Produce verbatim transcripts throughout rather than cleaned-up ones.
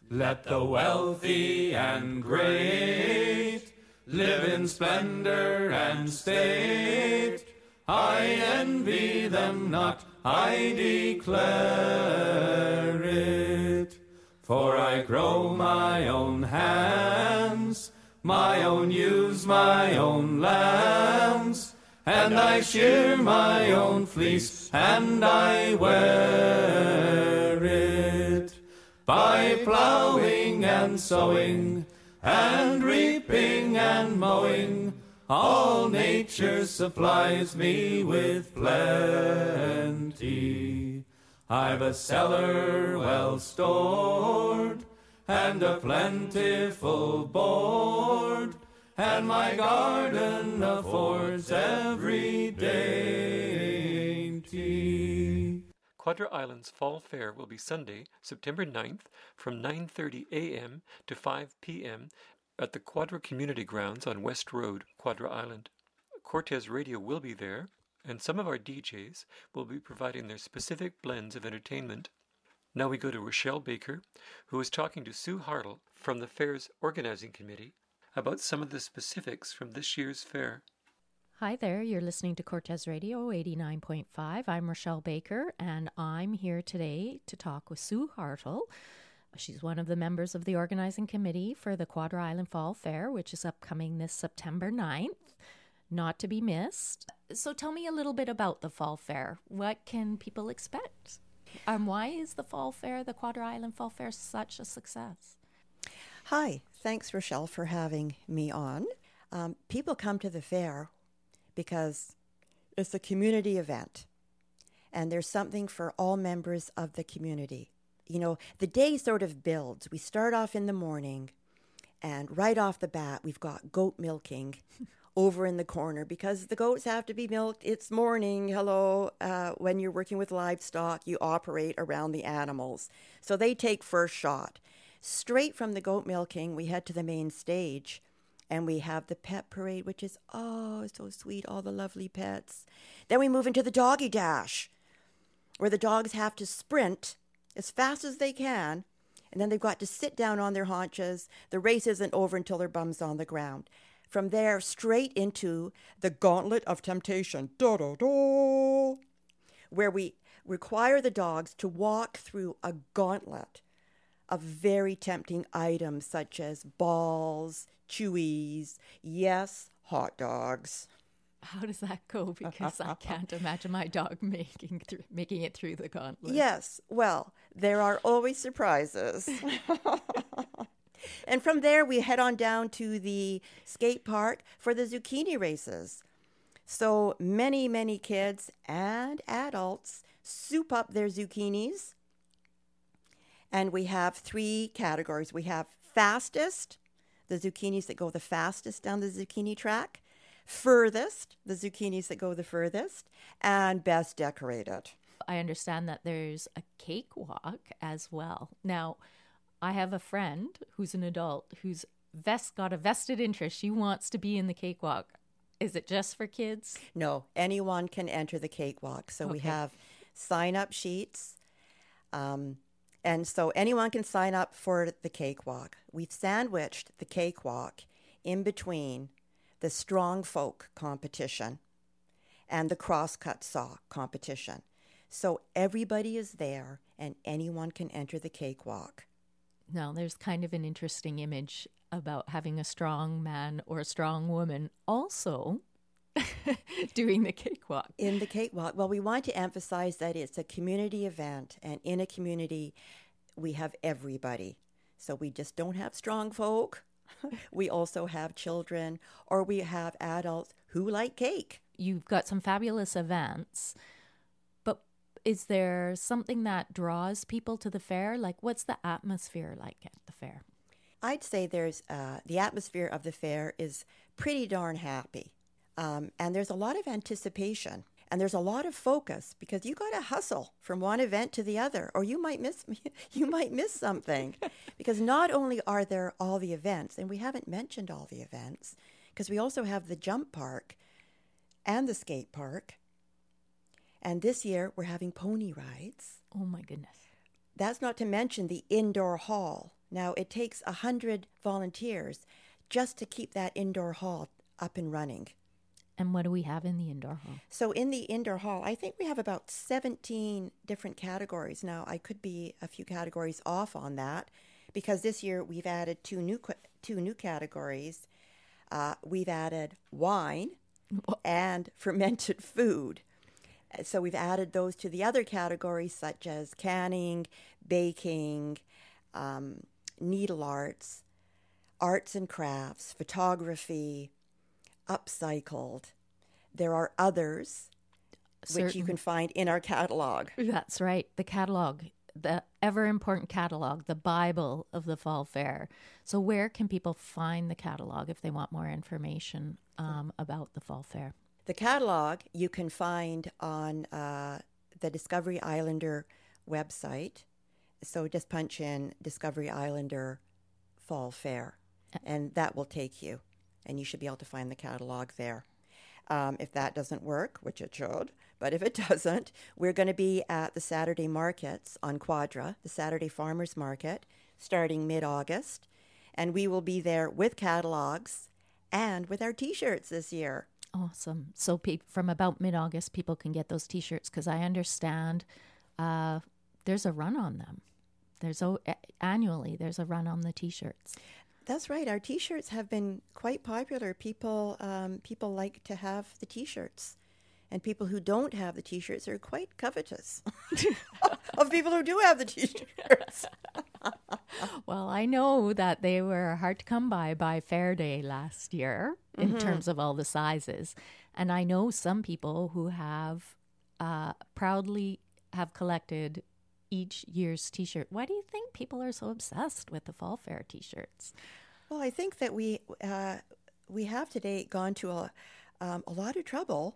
Let the wealthy and great live in splendor and state. I envy them not, I declare it. For I grow my own hands, my own ewes, my own lambs, and I shear my own fleece, and I wear it. By ploughing and sowing, and reaping and mowing, all nature supplies me with plenty. I've a cellar well stored, and a plentiful board, and my garden affords every dainty. Quadra Island's Fall Fair will be Sunday, September ninth, from nine thirty a.m. to five p.m. at the Quadra Community Grounds on West Road, Quadra Island. Cortez Radio will be there, and some of our D Js will be providing their specific blends of entertainment. Now we go to Rochelle Baker, who is talking to Sue Hartle from the fair's organizing committee about some of the specifics from this year's fair. Hi there, you're listening to Cortez Radio eighty-nine point five. I'm Rochelle Baker, and I'm here today to talk with Sue Hartle. She's one of the members of the organizing committee for the Quadra Island Fall Fair, which is upcoming this September ninth, not to be missed. So tell me a little bit about the Fall Fair. What can people expect? Um, why is the Fall Fair, the Quadra Island Fall Fair, such a success? Hi, thanks, Rochelle, for having me on. Um, people come to the fair because it's a community event, and there's something for all members of the community. You know, the day sort of builds. We start off in the morning, and right off the bat, we've got goat milking over in the corner because the goats have to be milked. It's morning. Hello. Uh, when you're working with livestock, you operate around the animals. So they take first shot. Straight from the goat milking, we head to the main stage, and we have the pet parade, which is, oh, so sweet, all the lovely pets. Then we move into the doggy dash, where the dogs have to sprint as fast as they can, and then they've got to sit down on their haunches. The race isn't over until their bum's on the ground. From there, straight into the Gauntlet of Temptation, da-da-da, where we require the dogs to walk through a gauntlet of very tempting items such as balls, chewies, yes, hot dogs. How does that go? Because I can't imagine my dog making th- making it through the gauntlet. Yes, well, there are always surprises. And from there, we head on down to the skate park for the zucchini races. So many, many kids and adults soup up their zucchinis. And we have three categories. We have fastest, the zucchinis that go the fastest down the zucchini track. Furthest, the zucchinis that go the furthest. And best decorated. I understand that there's a cakewalk as well. Now, I have a friend who's an adult who's vest got a vested interest. She wants to be in the cakewalk. Is it just for kids? No, anyone can enter the cakewalk. So okay. We have sign-up sheets. Um, and so anyone can sign up for the cakewalk. We've sandwiched the cakewalk in between the Strong Folk competition and the Crosscut Saw competition. So everybody is there and anyone can enter the cakewalk. Now, there's kind of an interesting image about having a strong man or a strong woman also doing the cakewalk. In the cakewalk. Well, we want to emphasize that it's a community event, and in a community, we have everybody. So we just don't have strong folk. We also have children, or we have adults who like cake. You've got some fabulous events. Is there something that draws people to the fair? Like, what's the atmosphere like at the fair? I'd say there's uh, the atmosphere of the fair is pretty darn happy. Um, and there's a lot of anticipation. And there's a lot of focus because you got to hustle from one event to the other, or you might miss you might miss something. Because not only are there all the events, and we haven't mentioned all the events, because we also have the jump park and the skate park. And this year, we're having pony rides. Oh, my goodness. That's not to mention the indoor hall Now, it takes one hundred volunteers just to keep that indoor hall up and running. And what do we have in the indoor hall? So in the indoor hall, I think we have about seventeen different categories. Now, I could be a few categories off on that because this year we've added two new two new categories. Uh, we've added wine and fermented food. So we've added those to the other categories such as canning, baking, um, needle arts, arts and crafts, photography, upcycled. There are others Certain. which you can find in our catalog. That's right. The catalog, the ever important catalog, the Bible of the Fall Fair. So where can people find the catalog if they want more information um, about the Fall Fair? The catalog you can find on uh, the Discovery Islander website. So just punch in Discovery Islander Fall Fair, and that will take you. And you should be able to find the catalog there. Um, if that doesn't work, which it should, but if it doesn't, we're going to be at the Saturday markets on Quadra, the Saturday Farmers Market, starting mid-August. And we will be there with catalogs and with our T-shirts this year. Awesome. So pe- from about mid-August, people can get those T-shirts because I understand uh, there's a run on them. There's a- annually, there's a run on the T-shirts. That's right. Our T-shirts have been quite popular. People um, people like to have the T-shirts. And people who don't have the T-shirts are quite covetous of people who do have the T-shirts. Well, I know that they were hard to come by by Fair Day last year in mm-hmm. terms of all the sizes. And I know some people who have uh, proudly have collected each year's T-shirt. Why do you think people are so obsessed with the Fall Fair T-shirts? Well, I think that we uh, we have today gone to a um, a lot of trouble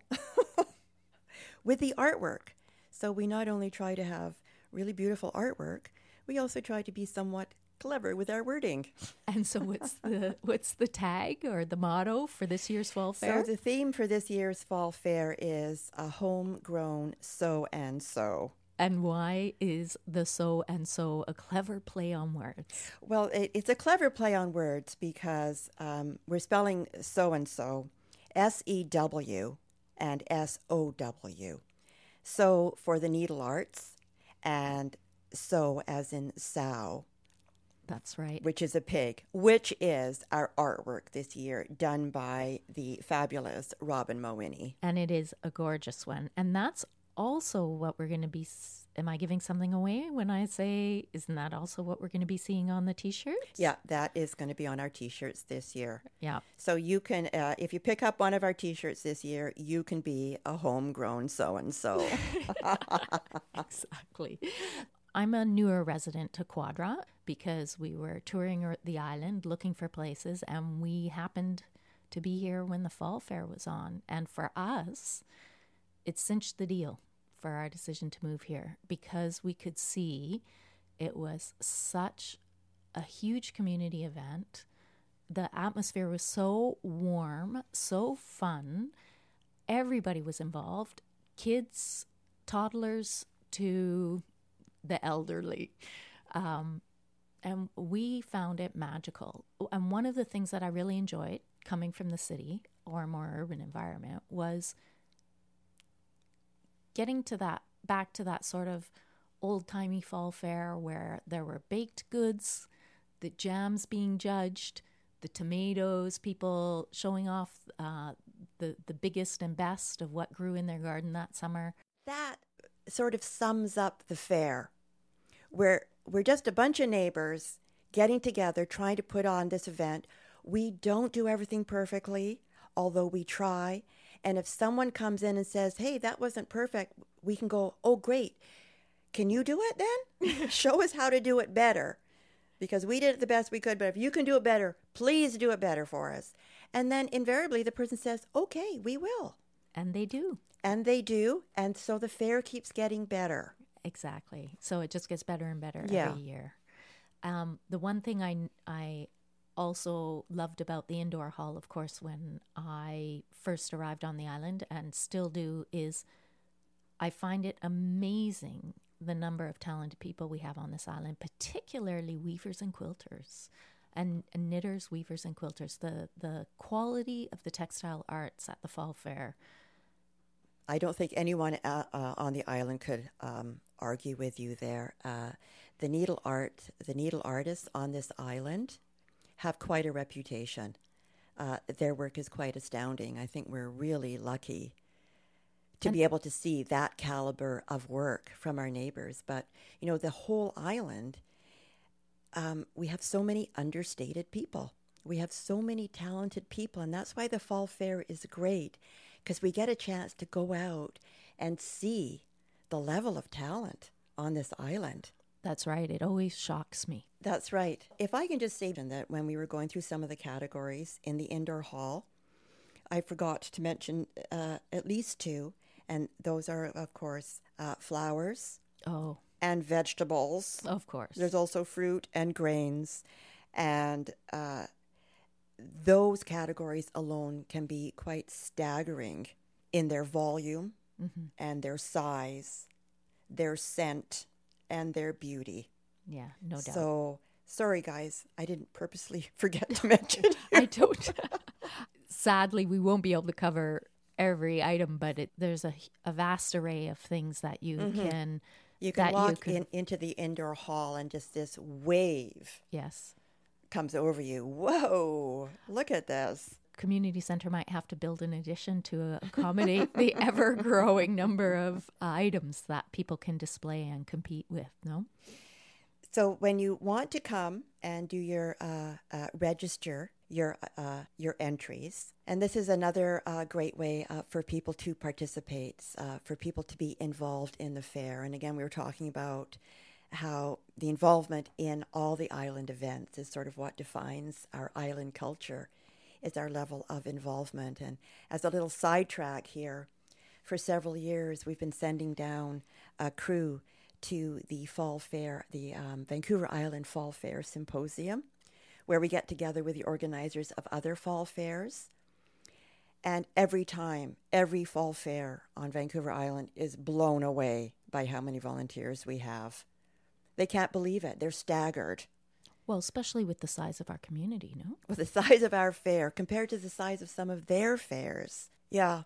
with the artwork. So we not only try to have really beautiful artwork, we also try to be somewhat clever with our wording. And so what's the what's the tag or the motto for this year's Fall Fair? So the theme for this year's Fall Fair is a homegrown so and so. And why is the so and so a clever play on words? Well, it, it's a clever play on words because um, we're spelling so and so, S E W and S O W. So for the needle arts, and so as in sow. That's right. Which is a pig, which is our artwork this year done by the fabulous Robin Mowini. And it is a gorgeous one. And that's also what we're going to be, am I giving something away when I say, isn't that also what we're going to be seeing on the T-shirts? Yeah, that is going to be on our T-shirts this year. Yeah. So you can, uh, if you pick up one of our T-shirts this year, you can be a homegrown so-and-so. Exactly. I'm a newer resident to Quadra because we were touring the island looking for places, and we happened to be here when the Fall Fair was on. And for us, it cinched the deal for our decision to move here because we could see it was such a huge community event. The atmosphere was so warm, so fun. Everybody was involved, kids, toddlers to the elderly. Um, and we found it magical. And one of the things that I really enjoyed coming from the city or a more urban environment was getting to that, back to that sort of old-timey fall fair where there were baked goods, the jams being judged, the tomatoes, people showing off uh, the, the biggest and best of what grew in their garden that summer. That sort of sums up the fair. We're, we're just a bunch of neighbors getting together, trying to put on this event. We don't do everything perfectly, although we try. And if someone comes in and says, hey, that wasn't perfect, we can go, oh, great. Can you do it then? Show us how to do it better. Because we did it the best we could, but if you can do it better, please do it better for us. And then invariably the person says, okay, we will. And they do. And they do. And so the fair keeps getting better. Exactly. So it just gets better and better yeah. every year. Um, the one thing I, I also loved about the indoor hall, of course, when I first arrived on the island and still do, is I find it amazing the number of talented people we have on this island, particularly weavers and quilters. And, and knitters, weavers, and quilters. The the quality of the textile arts at the Fall Fair. I don't think anyone uh, uh, on the island could um, argue with you there. Uh, the needle art, the needle artists on this island have quite a reputation. Uh, their work is quite astounding. I think we're really lucky to and be able to see that caliber of work from our neighbors. But, you know, the whole island, um, we have so many understated people. We have so many talented people, and that's why the Fall Fair is great, because we get a chance to go out and see the level of talent on this island. That's right. It always shocks me. That's right. If I can just say that when we were going through some of the categories in the indoor hall, I forgot to mention uh, at least two, and those are, of course, uh, flowers. Oh. And vegetables. Of course. There's also fruit and grains, and uh, those categories alone can be quite staggering in their volume mm-hmm. and their size, their scent, and their beauty. Yeah, no doubt. So, sorry guys, I didn't purposely forget to mention you. I don't. Sadly, we won't be able to cover every item, but it, there's a, a vast array of things that you mm-hmm. can... You can walk you can, in, into the indoor hall and just this wave yes. comes over you. Whoa, look at this. Community Centre might have to build an addition to accommodate the ever-growing number of uh, items that people can display and compete with, no? So when you want to come and do your uh, uh, register your uh, your entries, and this is another uh, great way uh, for people to participate, uh, for people to be involved in the fair. And again, we were talking about how the involvement in all the island events is sort of what defines our island culture, is our level of involvement. And as a little sidetrack here, for several years we've been sending down a crew to the Fall Fair, the um, Vancouver Island Fall Fair Symposium, where we get together with the organizers of other fall fairs. And every time, every fall fair on Vancouver Island is blown away by how many volunteers we have. They can't believe it. They're staggered. Well, especially with the size of our community, no? With the size of our fair compared to the size of some of their fairs. Yeah.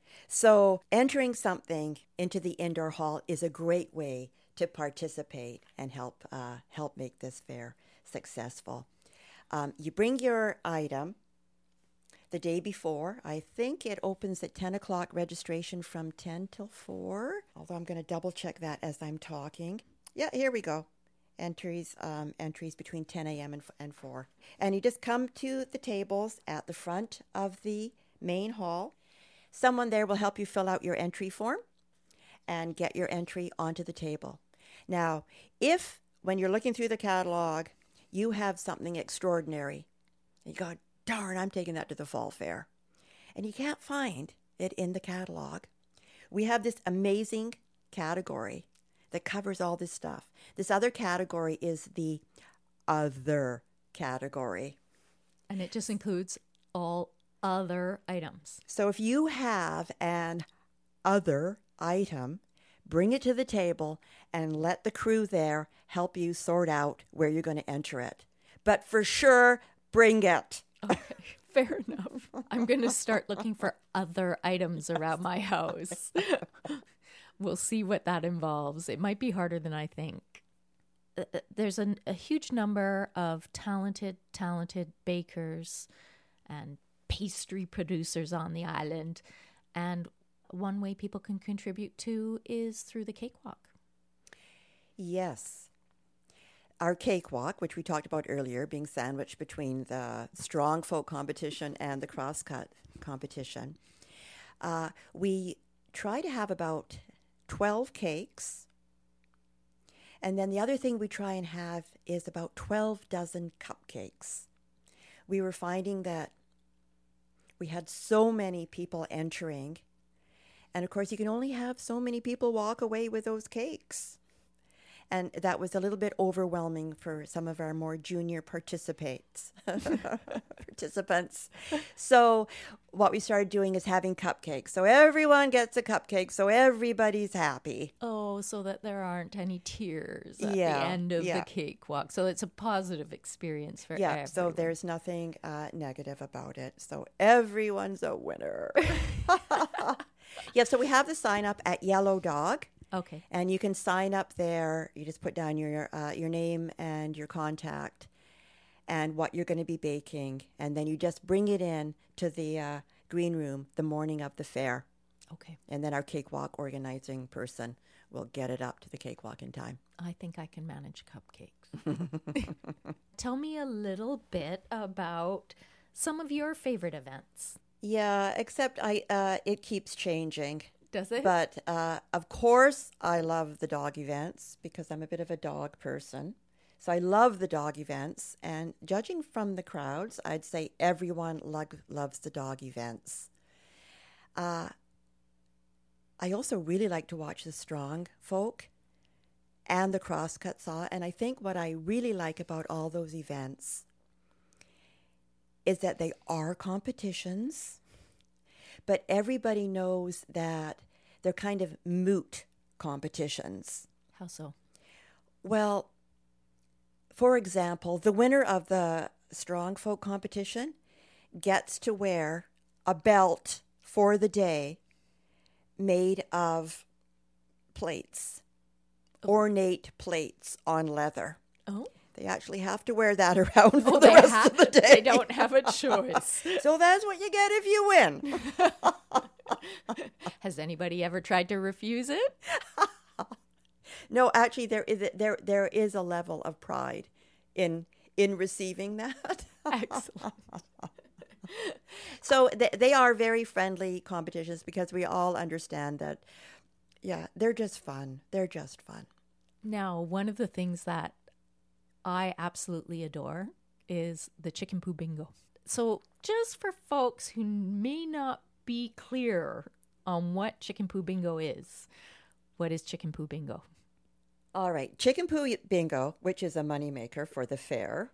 So entering something into the indoor hall is a great way to participate and help uh, help make this fair successful. Um, you bring your item the day before. I think it opens at ten o'clock, registration from ten till four, although I'm going to double check that as I'm talking. Yeah, here we go. Entries um, entries between ten a.m. and, and four. And you just come to the tables at the front of the main hall. Someone there will help you fill out your entry form and get your entry onto the table. Now, if when you're looking through the catalog, you have something extraordinary, you go, darn, I'm taking that to the fall fair, and you can't find it in the catalog, we have this amazing category that covers all this stuff. This other category is the other category. And it just includes all other items. So if you have an other item, bring it to the table and let the crew there help you sort out where you're going to enter it. But for sure, bring it. Okay, fair enough. I'm going to start looking for other items around my house. We'll see what that involves. It might be harder than I think. There's an, a huge number of talented, talented bakers and pastry producers on the island. And one way people can contribute to is through the cakewalk. Yes. Our cakewalk, which we talked about earlier, being sandwiched between the strong folk competition and the crosscut competition. Uh, we try to have about twelve cakes. And then the other thing we try and have is about twelve dozen cupcakes. We were finding that we had so many people entering. And of course, you can only have so many people walk away with those cakes. And that was a little bit overwhelming for some of our more junior participates, participants. So what we started doing is having cupcakes. So everyone gets a cupcake, so everybody's happy. Oh, so that there aren't any tears at Yeah, the end of yeah. the cakewalk. So it's a positive experience for Yeah, everyone. so there's nothing uh, negative about it. So everyone's a winner. Yeah, so we have the sign up at Yellow Dog. Okay. And you can sign up there. You just put down your uh, your name and your contact and what you're going to be baking. And then you just bring it in to the uh, green room the morning of the fair. Okay. And then our cakewalk organizing person will get it up to the cakewalk in time. I think I can manage cupcakes. Tell me a little bit about some of your favorite events. Yeah, except I uh, it keeps changing. Does it? But uh, of course, I love the dog events because I'm a bit of a dog person. So I love the dog events. And judging from the crowds, I'd say everyone lo- loves the dog events. Uh, I also really like to watch the strong folk and the crosscut saw. And I think what I really like about all those events is that they are competitions. But everybody knows that they're kind of moot competitions. How so? Well, for example, the winner of the Strong Folk competition gets to wear a belt for the day made of plates, oh. ornate plates on leather. Oh. They actually have to wear that around for oh, the they rest ha- of the day. They don't have a choice. So that's what you get if you win. Has anybody ever tried to refuse it? No, actually, there is a, there there is a level of pride in in receiving that. Excellent. So they, they are very friendly competitions because we all understand that, yeah, they're just fun. They're just fun. Now, one of the things that I absolutely adore is the Chicken Poo Bingo. So just for folks who may not be clear on what Chicken Poo Bingo is, what is Chicken Poo Bingo? All right. Chicken Poo Bingo, which is a moneymaker for the fair.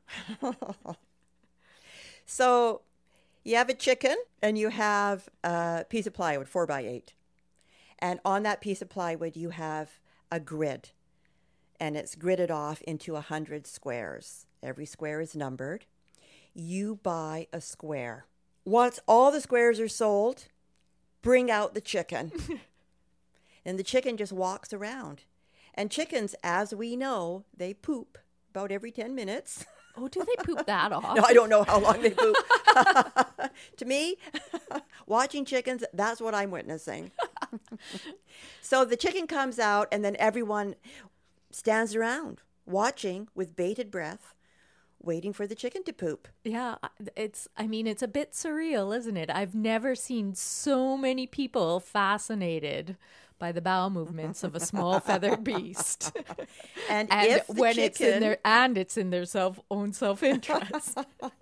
So you have a chicken and you have a piece of plywood, four by eight. And on that piece of plywood, you have a grid. And it's gridded off into a hundred squares. Every square is numbered. You buy a square. Once all the squares are sold, bring out the chicken. And the chicken just walks around. And chickens, as we know, they poop about every ten minutes. Oh, do they poop that off? No, I don't know how long they poop. To me, watching chickens, that's what I'm witnessing. So the chicken comes out and then everyone stands around watching with bated breath, waiting for the chicken to poop. Yeah, it's, I mean, it's a bit surreal, isn't it? I've never seen so many people fascinated by the bowel movements of a small feathered beast. And, and if the when chicken... it's in their, and it's in their self own self-interest.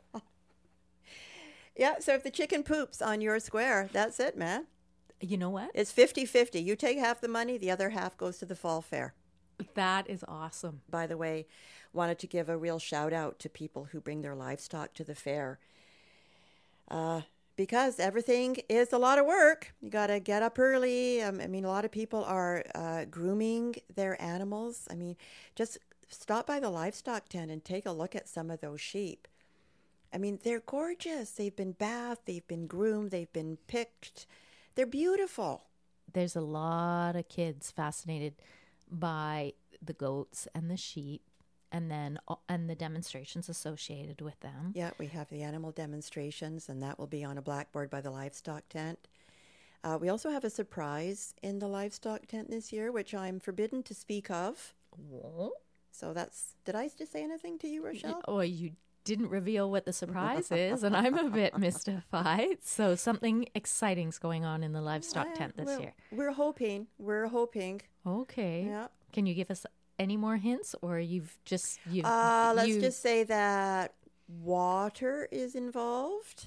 Yeah, so if the chicken poops on your square, that's it, man. You know what? It's fifty-fifty. You take half the money, the other half goes to the fall fair. That is awesome. By the way, wanted to give a real shout out to people who bring their livestock to the fair. Uh, because everything is a lot of work. You got to get up early. Um, I mean, a lot of people are uh, grooming their animals. I mean, just stop by the livestock tent and take a look at some of those sheep. I mean, they're gorgeous. They've been bathed, they've been groomed, they've been picked. They're beautiful. There's a lot of kids fascinated by the goats and the sheep, and then and the demonstrations associated with them. Yeah, we have the animal demonstrations, and that will be on a blackboard by the livestock tent. Uh, we also have a surprise in the livestock tent this year, which I'm forbidden to speak of. What? So that's, did I just say anything to you, Rochelle? Oh, you didn't reveal what the surprise is, and I'm a bit mystified. So something exciting's going on in the livestock Uh, tent this we're, year. We're hoping. We're hoping. Okay. Yeah. Can you give us any more hints, or you've just you? Uh, let's you... just say that water is involved.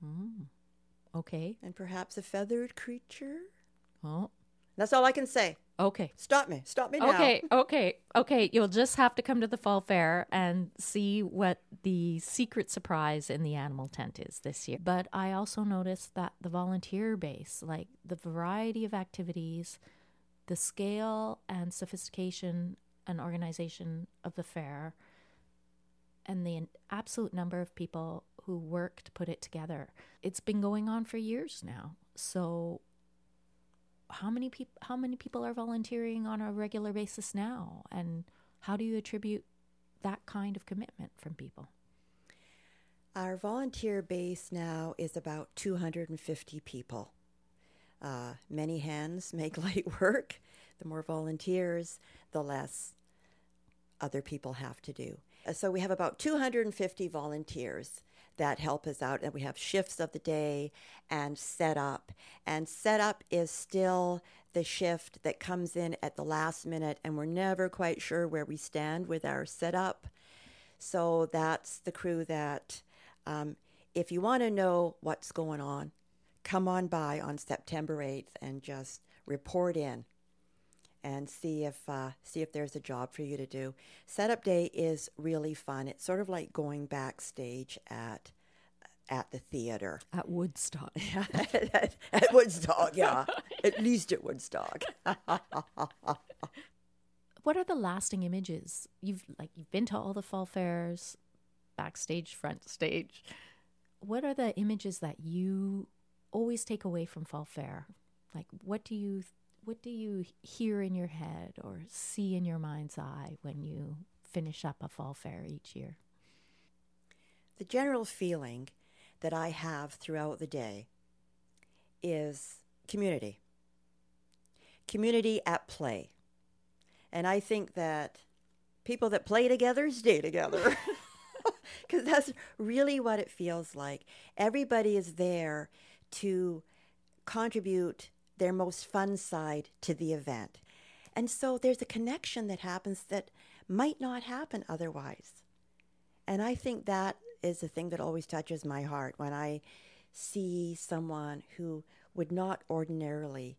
Mm. Okay. And perhaps a feathered creature. Well, That's all I can say. Okay. Stop me. Stop me now. Okay, okay, okay. You'll just have to come to the fall fair and see what the secret surprise in the animal tent is this year. But I also noticed that the volunteer base, like the variety of activities, the scale and sophistication and organization of the fair, and the absolute number of people who work to put it together. It's been going on for years now. So how many people how many people are volunteering on a regular basis now, and how do you attribute that kind of commitment from people? Our volunteer base now is about two hundred fifty people. Uh, many hands make light work. The more volunteers, the less other people have to do. Uh, So we have about two hundred fifty volunteers that help us out, and we have shifts of the day and set up. And set up is still the shift that comes in at the last minute, and we're never quite sure where we stand with our setup. So that's the crew that, um, if you want to know what's going on, come on by on September eighth and just report in and see if uh, see if there's a job for you to do. Setup day is really fun. It's sort of like going backstage at at the theater. At Woodstock. at, at Woodstock, yeah. At least at Woodstock. What are the lasting images? You've like you've been to all the fall fairs, backstage, front stage. What are the images that you always take away from fall fair? Like what do you what do you hear in your head or see in your mind's eye when you finish up a fall fair each year? The general feeling that I have throughout the day is community. Community at play. And I think that people that play together stay together. Because that's really what it feels like. Everybody is there to contribute their most fun side to the event. And so there's a connection that happens that might not happen otherwise. And I think that is the thing that always touches my heart when I see someone who would not ordinarily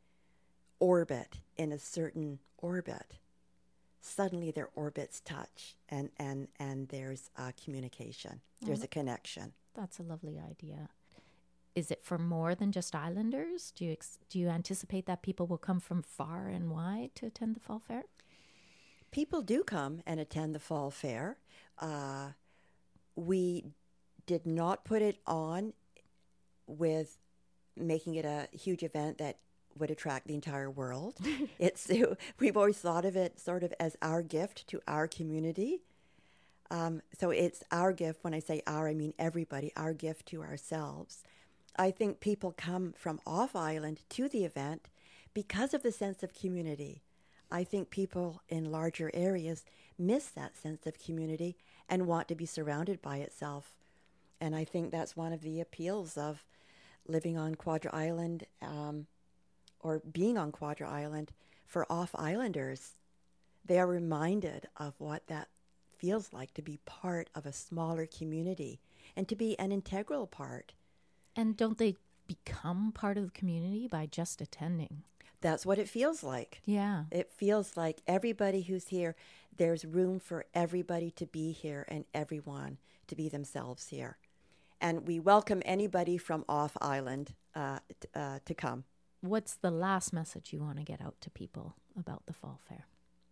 orbit in a certain orbit. Suddenly their orbits touch and, and, and there's a communication. There's Oh, a connection. That's a lovely idea. Is it for more than just Islanders? Do you ex- do you anticipate that people will come from far and wide to attend the fall fair? People do come and attend the fall fair. Uh, we did not put it on with making it a huge event that would attract the entire world. It's we've always thought of it sort of as our gift to our community. Um, so it's our gift. When I say our, I mean everybody, our gift to ourselves. I think people come from off island to the event because of the sense of community. I think people in larger areas miss that sense of community and want to be surrounded by itself. And I think that's one of the appeals of living on Quadra Island um, or being on Quadra Island for off-islanders. They are reminded of what that feels like to be part of a smaller community and to be an integral part. And don't they become part of the community by just attending? That's what it feels like. Yeah. It feels like everybody who's here, there's room for everybody to be here and everyone to be themselves here. And we welcome anybody from off island uh, t- uh, to come. What's the last message you want to get out to people about the fall fair?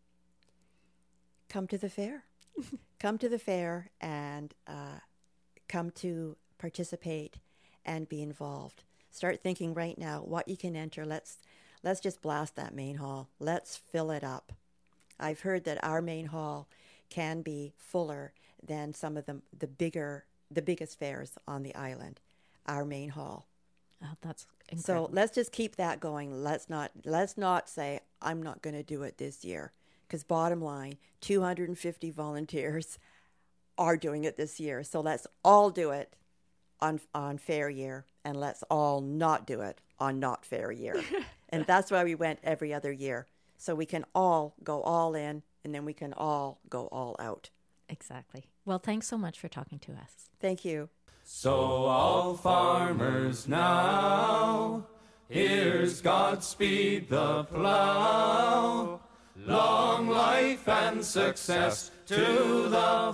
Come to the fair. Come to the fair and uh, come to participate and be involved. Start thinking right now what you can enter. Let's let's just blast that main hall. Let's fill it up. I've heard that our main hall can be fuller than some of the the bigger the biggest fairs on the island. Our main hall. Oh, that's incredible. So let's just keep that going. Let's not let's not say I'm not going to do it this year, because bottom line, two hundred fifty volunteers are doing it this year. So let's all do it on on fair year, and let's all not do it on not fair year. And that's why we went every other year. So we can all go all in, and then we can all go all out. Exactly. Well, thanks so much for talking to us. Thank you. So all farmers now, Here's Godspeed the plough, long life and success to the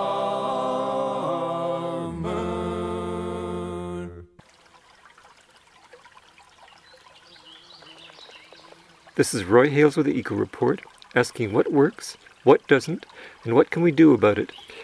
farmer. This is Roy Hales with the Eco Report, asking what works, what doesn't, and what can we do about it